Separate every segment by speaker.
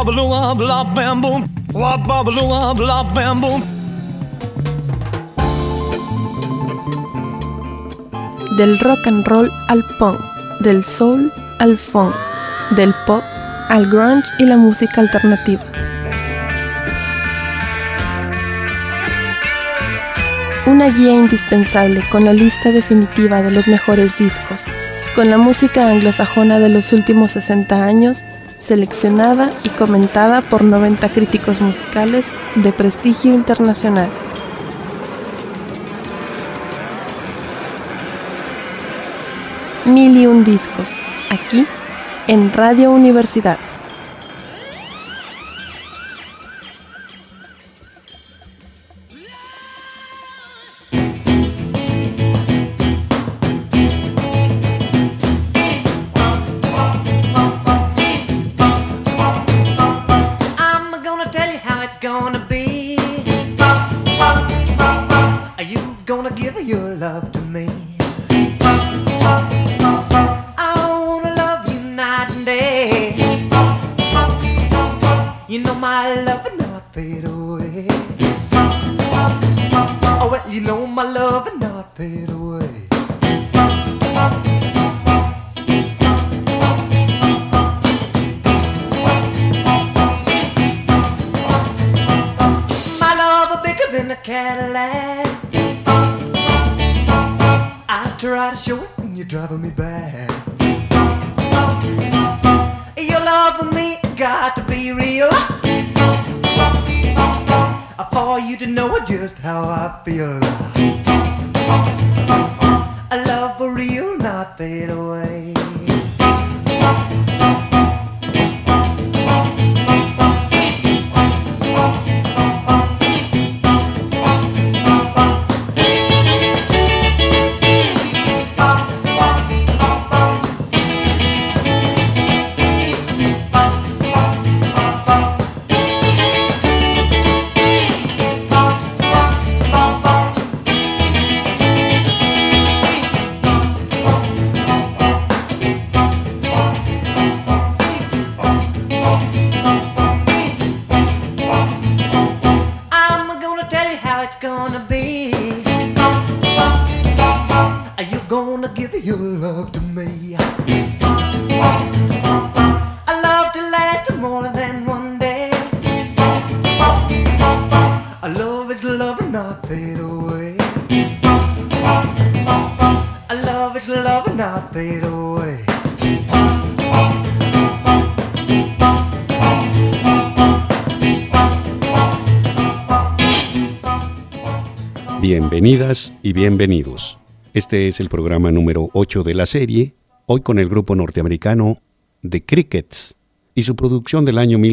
Speaker 1: blah blah bam boom. Blah blah blah bam boom.
Speaker 2: Del rock and roll al punk, del soul al funk, del pop al grunge y la música alternativa. Una guía indispensable con la lista definitiva de los mejores discos, con la música anglosajona de los últimos 60 años, seleccionada y comentada por 90 críticos musicales de prestigio internacional. Mil y un discos, aquí en Radio Universidad.
Speaker 3: Bienvenidas y bienvenidos. Este es el programa número 8 de la serie, hoy con el grupo norteamericano The Crickets y su producción del año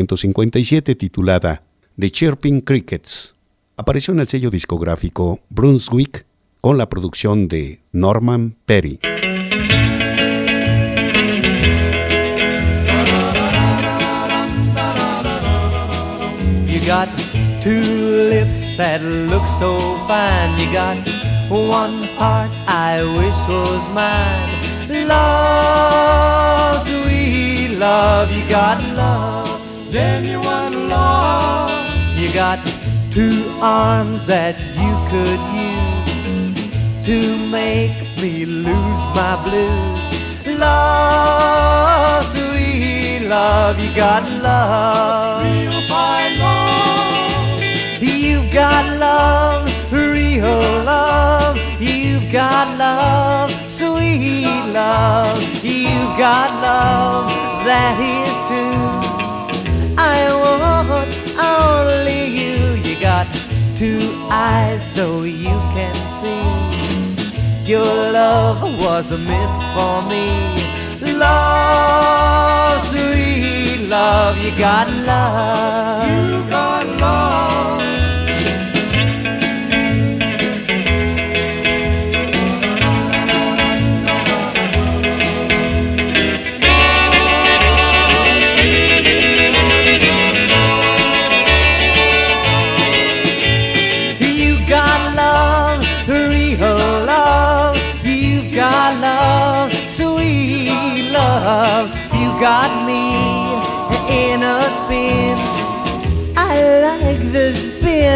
Speaker 3: 1957 titulada The Chirping Crickets. Apareció en el sello discográfico Brunswick con la producción de Norman Petty.
Speaker 4: You got two lips that look so fine. You got one heart I wish was mine. Love, sweet love, you got love, genuine love. You got two arms that you could use to make me lose my blues. Love, sweet love, you got love, real fine love. You've got love, real love. You've got love, sweet love. You've got love, that is true. I want only you. You got two eyes so you can see. Your love was meant for me. Love, sweet love. You got love. You got love. You got me in a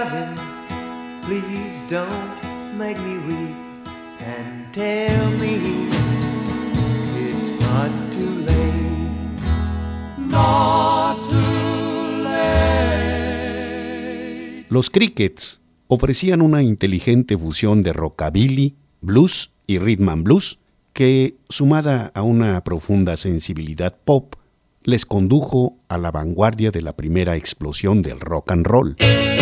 Speaker 4: darling, please don't make me weep and tell me it's not too late.
Speaker 1: Not too late.
Speaker 3: Los Crickets ofrecían una inteligente fusión de rockabilly, blues y rhythm and blues que, sumada a una profunda sensibilidad pop, les condujo a la vanguardia de la primera explosión del rock and roll.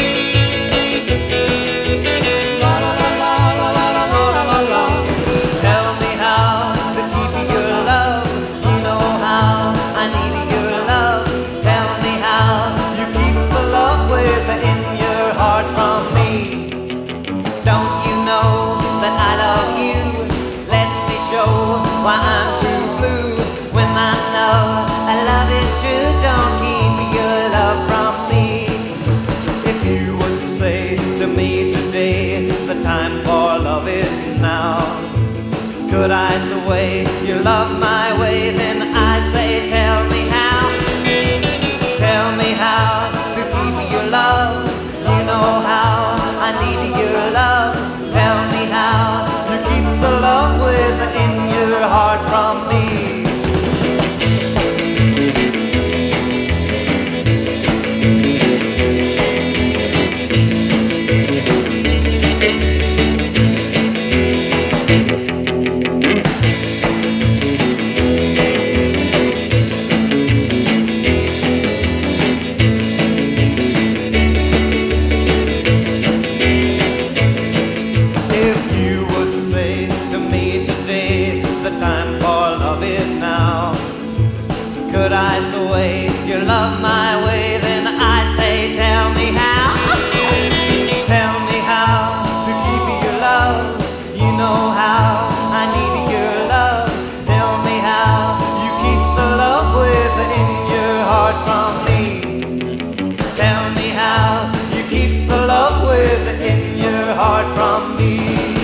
Speaker 4: Could I sway your love my way? Then I say, tell me how. Tell me how to keep your love. You know how I need your love. Tell me how you keep the love within your heart from me. Could I sway your love my way? Then I say, tell me how. Tell me how to keep your love. You know how I need your love. Tell me how you keep the love within your heart from me. Tell me how you keep the love within your heart from me.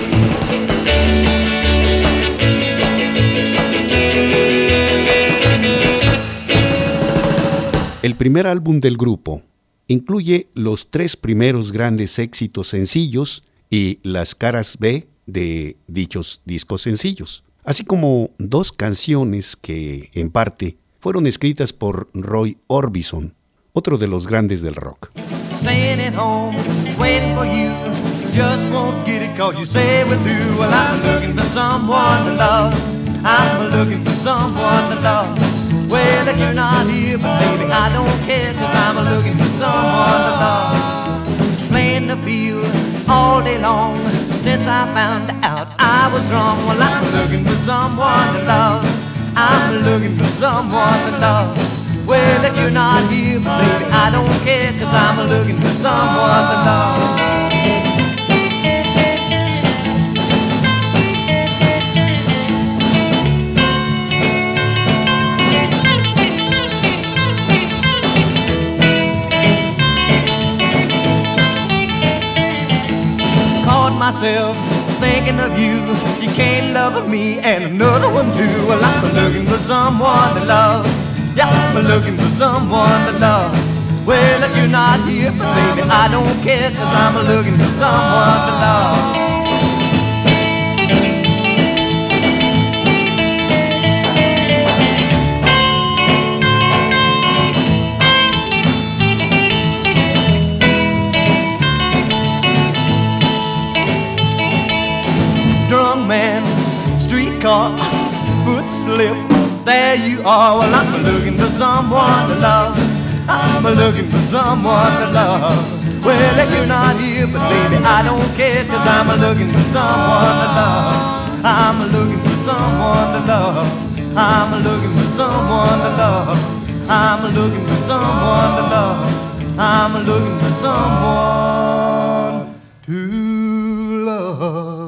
Speaker 3: El primer álbum del grupo incluye los 3 primeros grandes éxitos sencillos y las caras B de dichos discos sencillos, así como 2 canciones que, en parte, fueron escritas por Roy Orbison, otro de los grandes del rock.
Speaker 4: Staying at home, waiting for you. Just won't get it 'cause you say we're through. Well, I'm looking for someone to love. I'm looking for someone to love. Well, if you're not here, but baby, I don't care, 'cause I'm looking for someone to love. Playing the field all day long, since I found out I was wrong. Well, I'm looking for someone to love. I'm looking for someone to love. Well, if you're not here, but baby, I don't care, 'cause I'm looking for someone to love. Myself thinking of you. You can't love me and another one too. Well, I'm looking for someone to love. Yeah, I'm looking for someone to love. Well, if you're not here, but baby, I don't care, 'cause I'm looking for someone to love. Drunk man, streetcar, foot slip, there you are. Well, I'm looking for someone to love. I'm looking for someone to love. Well, if you're not here, but baby, I don't care, 'cause I'm looking for someone to love. I'm looking for someone to love. I'm looking for someone to love. I'm looking for someone to love. I'm looking for someone to love.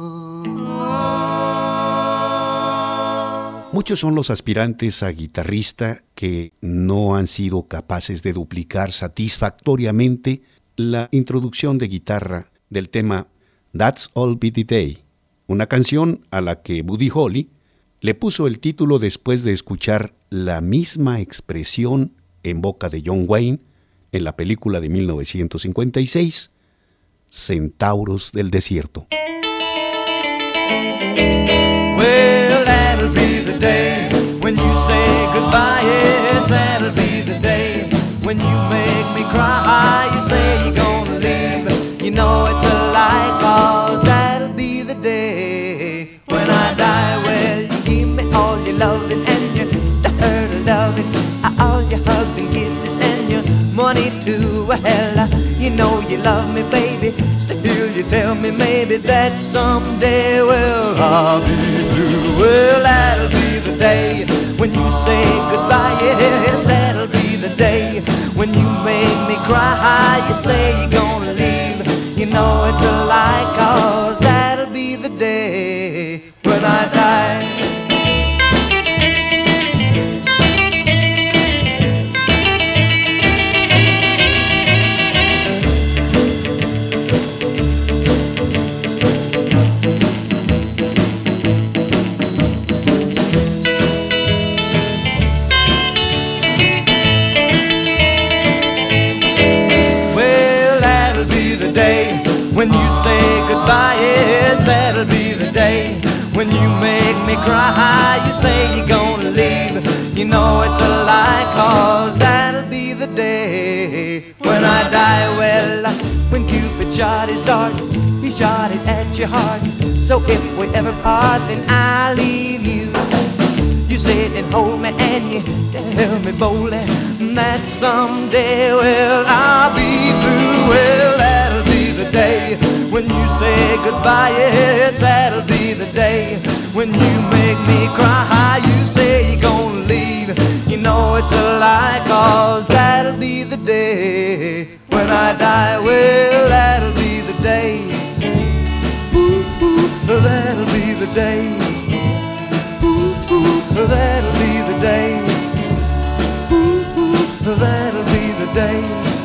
Speaker 3: Muchos son los aspirantes a guitarrista que no han sido capaces de duplicar satisfactoriamente la introducción de guitarra del tema That's All Bitty Day, una canción a la que Buddy Holly le puso el título después de escuchar la misma expresión en boca de John Wayne en la película de 1956, Centauros del Desierto.
Speaker 4: Well, that'll be the day when you say goodbye. Yes, that'll be the day when you make me cry. You say you're gonna leave, you know it's a lie, 'cause that'll be the day when I die. Well, you give me all your loving and your dirty loving, all your hugs and kisses and your money too. Well, you know you love me, baby. Still you tell me maybe that someday, well, I'll be blue. Well, that'll be the day when you say goodbye. Yes, that'll be the day when you make me cry. You say you're gonna leave, you know it's a lie, 'cause that'll be the day when I die. When you say goodbye, yes, that'll be the day when you make me cry. You say you're gonna leave, you know it's a lie, 'cause that'll be the day when I die. Well, when Cupid shot his dart, he shot it at your heart. So if we ever part, then I'll leave you. You sit and hold me and you tell me boldly that someday, well, I'll be blue. Well, that'll be the day when you say goodbye. Yes, that'll be the day when you make me cry. You say you're gonna leave, you know it's a lie, 'cause that'll be the day when I die. Well, that'll be the day. Ooh, ooh, that'll be the day. Ooh, ooh, that'll be the day. Ooh, ooh, that'll be the day.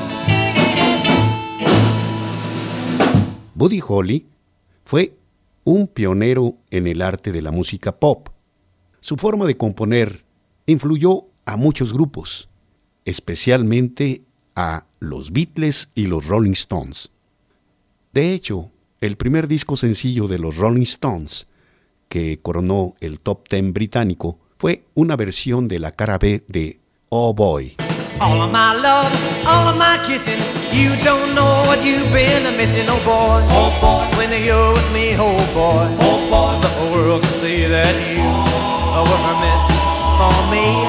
Speaker 3: Buddy Holly fue un pionero en el arte de la música pop. Su forma de componer influyó a muchos grupos, especialmente a los Beatles y los Rolling Stones. De hecho, el primer disco sencillo de los Rolling Stones, que coronó el Top 10 británico, fue una versión de la cara B de Oh Boy.
Speaker 4: All of my love, all of my kissing, you don't know what you've been missing, oh boy. Oh boy, when you're with me, oh boy. Oh boy, the whole world can see that you were meant for me.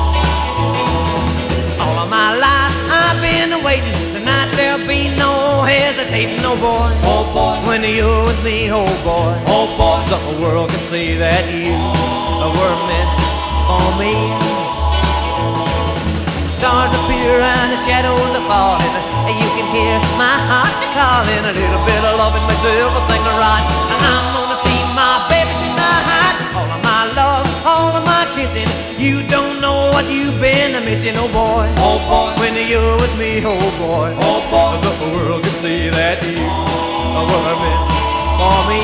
Speaker 4: All of my life I've been waiting, tonight there'll be no hesitating, oh boy. Oh boy, when you're with me, oh boy. Oh boy, the whole world can see that you were meant for me. Stars appear and the shadows are falling. You can hear my heart calling. A little bit of loving makes everything right. I'm gonna see my baby tonight. All of my love, all of my kissing, you don't know what you've been missing, oh boy. Oh boy, when you're with me, oh boy. Oh boy, the world can see that you were meant for me.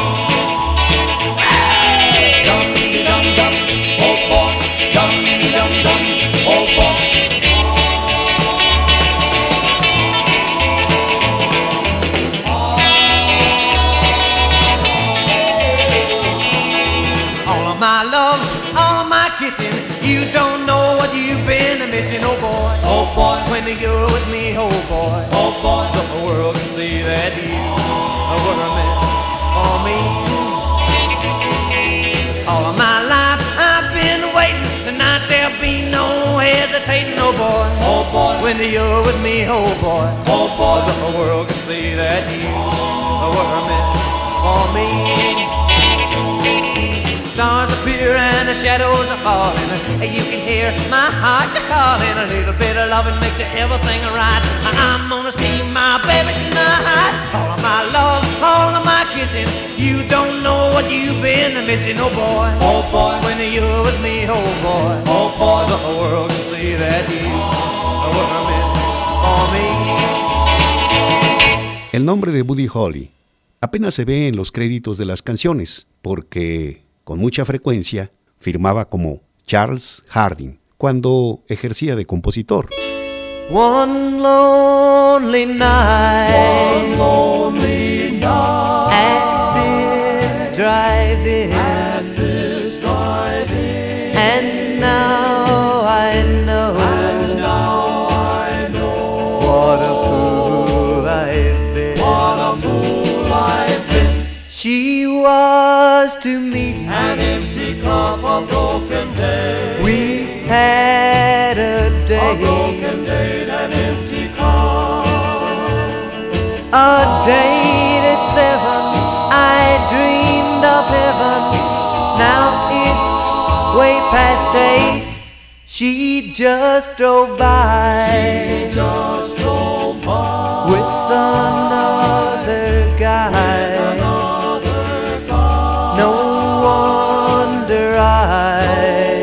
Speaker 4: Dum dum dum, oh boy. Dum dum dum, oh boy. My love, all of my kissing, you don't know what you've been missing, oh boy. Oh boy, when you're with me, oh boy. Oh boy, the whole world can see that you were meant for me. All of my life I've been waiting, tonight there'll be no hesitating, oh boy. Oh boy, when you're with me, oh boy. Oh boy, the whole world can see that you were meant for me. Stars appear and the shadows are falling. You can hear my heart calling. A little bit of loving makes everything right. I'm gonna see my baby tonight. All of my love, all of my kissing, you don't know what you've been missing, oh boy. Oh boy, when you're with me, oh boy. Oh boy, the whole world can see that you were meant for me.
Speaker 3: El nombre de Buddy Holly apenas se ve en los créditos de las canciones, porque con mucha frecuencia firmaba como Charles Harding cuando ejercía de compositor.
Speaker 4: One lonely night, she was to me
Speaker 1: An empty cup, a broken day.
Speaker 4: we had a
Speaker 1: A broken
Speaker 4: date,
Speaker 1: date, an empty cup.
Speaker 4: a date at 7. I dreamed of heaven. Now it's way past 8. She just drove by
Speaker 1: Just drove by
Speaker 4: with another guy.
Speaker 1: another guy.
Speaker 4: No wonder I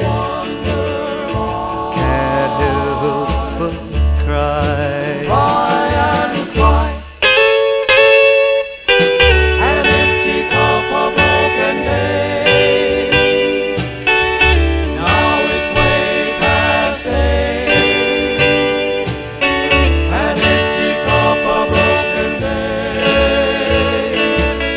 Speaker 4: can't help but cry.
Speaker 1: Cry and cry. An empty cup, a broken day. Now it's way past 8. An empty cup, a broken day.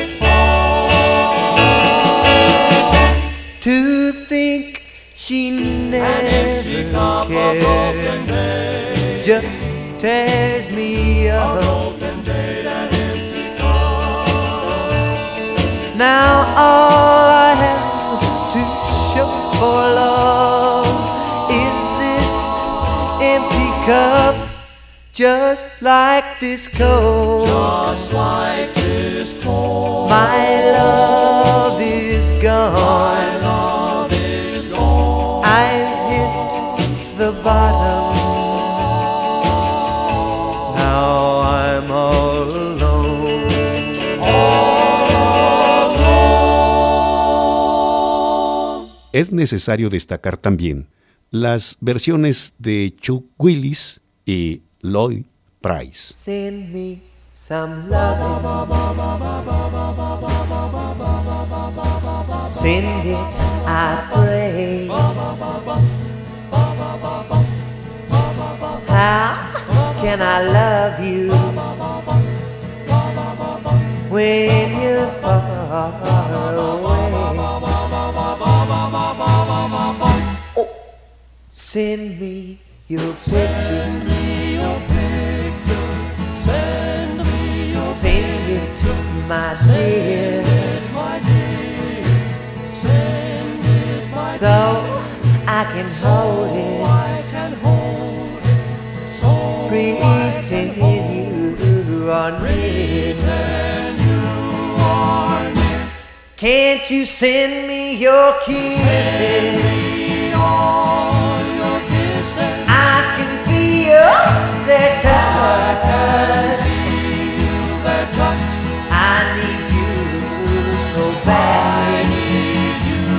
Speaker 4: To think she never
Speaker 1: Cup, a broken
Speaker 4: cared
Speaker 1: day.
Speaker 4: just tears me
Speaker 1: A
Speaker 4: up.
Speaker 1: broken date, an empty cup.
Speaker 4: Now all I have to show for love is this empty cup, just like this coat.
Speaker 1: Just like this cold.
Speaker 4: My love is gone.
Speaker 1: love is gone.
Speaker 4: I've hit the bottom. Now I'm all alone.
Speaker 3: Es necesario destacar también las versiones de Chuck Willis y Lloyd Price.
Speaker 4: Send me some loving. Send it, I pray. How can I love you when you're far away? Oh, send me your picture. Send it, my dear, so I can hold it, pretend you are near. Can't you send me your kisses? I can feel their touch. I need you so badly.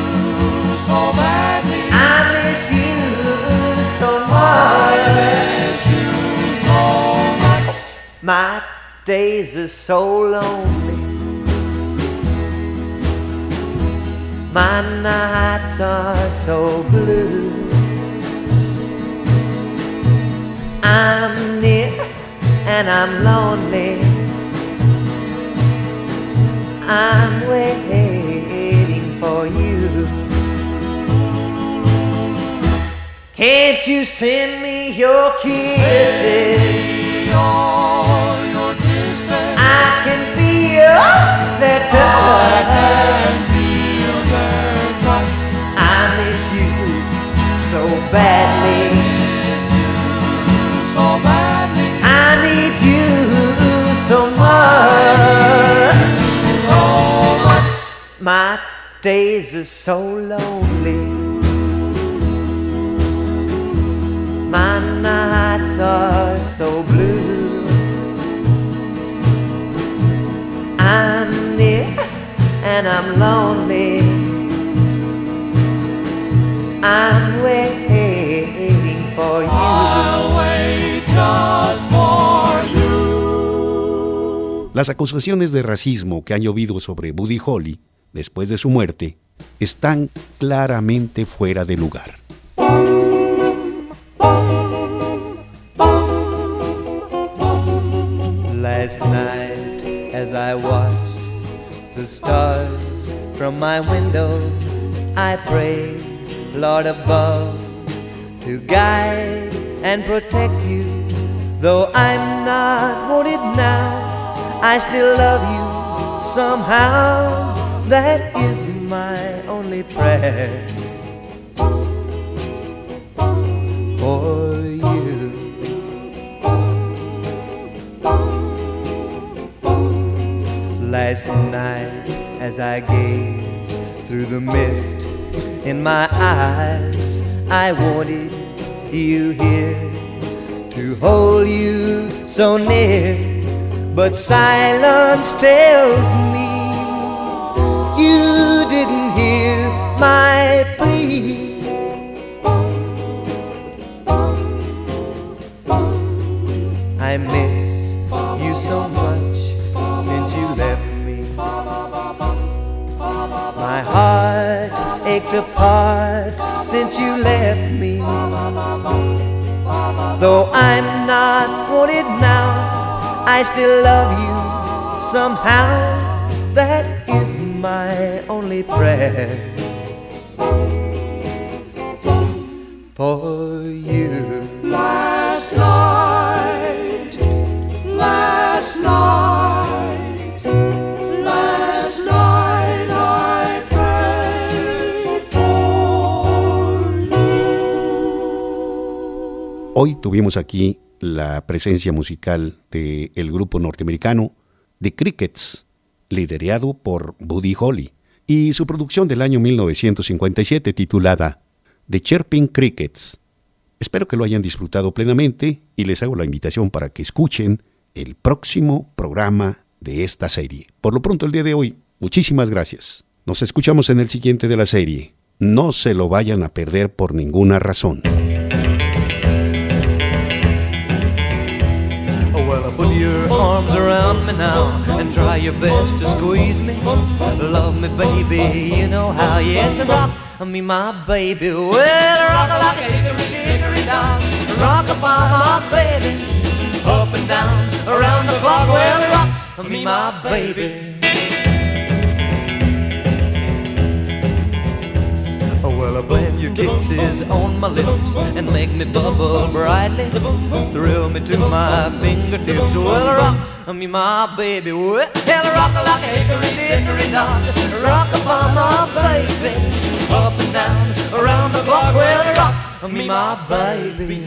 Speaker 4: I miss you so much. My days are so lonely. My nights are so blue. I'm near and I'm lonely. I'm waiting for you. Can't you send me your kisses? I can feel their touch. I miss you so badly. I need you so much. My days are so lonely. My nights are so blue. I'm near and I'm lonely. I'm waiting for you.
Speaker 1: I'll wait just for you.
Speaker 3: Las acusaciones de racismo que han llovido sobre Buddy Holly después de su muerte están claramente fuera de lugar.
Speaker 4: Last night, as I watched the stars from my window, I prayed, Lord above, to guide and protect you. Though I'm not wanted now, I still love you somehow that is my only prayer for you. Last night as I gazed through the mist in my eyes, I wanted you here, to hold you so near, but silence tells me you didn't hear my plea. I miss you so much since you left me. My heart ached apart since you left me. Though I'm not wanted now, I still love you somehow. That is my only prayer for you.
Speaker 1: Last night, last night, last night I prayed for you.
Speaker 3: Hoy tuvimos aquí la presencia musical del grupo norteamericano The Crickets, liderado por Buddy Holly, y su producción del año 1957 titulada The Chirping Crickets. Espero que lo hayan disfrutado plenamente y les hago la invitación para que escuchen el próximo programa de esta serie. Por lo pronto el día de hoy, muchísimas gracias. Nos escuchamos en el siguiente de la serie. No se lo vayan a perder por ninguna razón.
Speaker 4: Put your arms around me now and try your best to squeeze me. Love me, baby, you know how. Yes, rock me, my baby. Well, rock like a hickory down. Rock upon my baby. Up and down, around the clock. Well, rock me, my baby. Well, blend your kisses on my lips and make me bubble brightly. Thrill me to my fingertips. Well, rock me, my baby. Well, rock like a hickory down. Rock upon my baby. Up and down, around the clock. Well, rock me, my baby.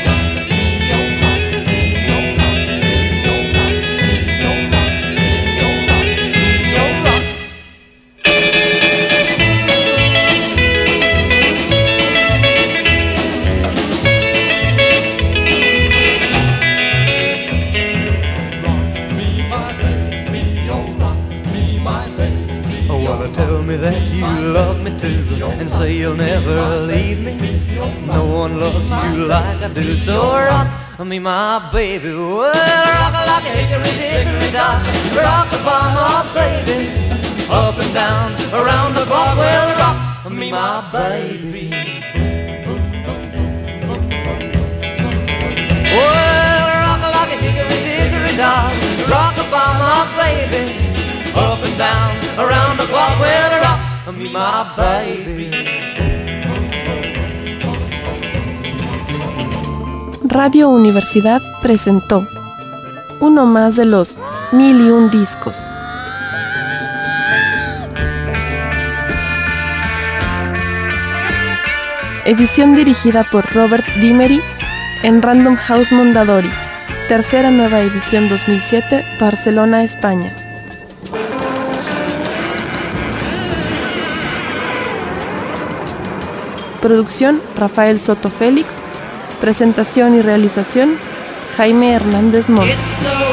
Speaker 4: Tell me that you love me too, and say you'll never leave me. No one loves you like I do, so rock me, my baby. Well, rock like a hickory down. Rock upon my baby. Up and down, around the clock. Well, rock me, my baby. Well, rock like a hickory down. Rock upon my baby. Up and down, around the clock, well, rock me, my baby.
Speaker 2: Radio Universidad presentó uno más de los 1001 discos. Edición dirigida por Robert Dimery en Random House Mondadori. Tercera nueva edición 2007, Barcelona, España. Producción, Rafael Soto Félix. Presentación y realización, Jaime Hernández Montt.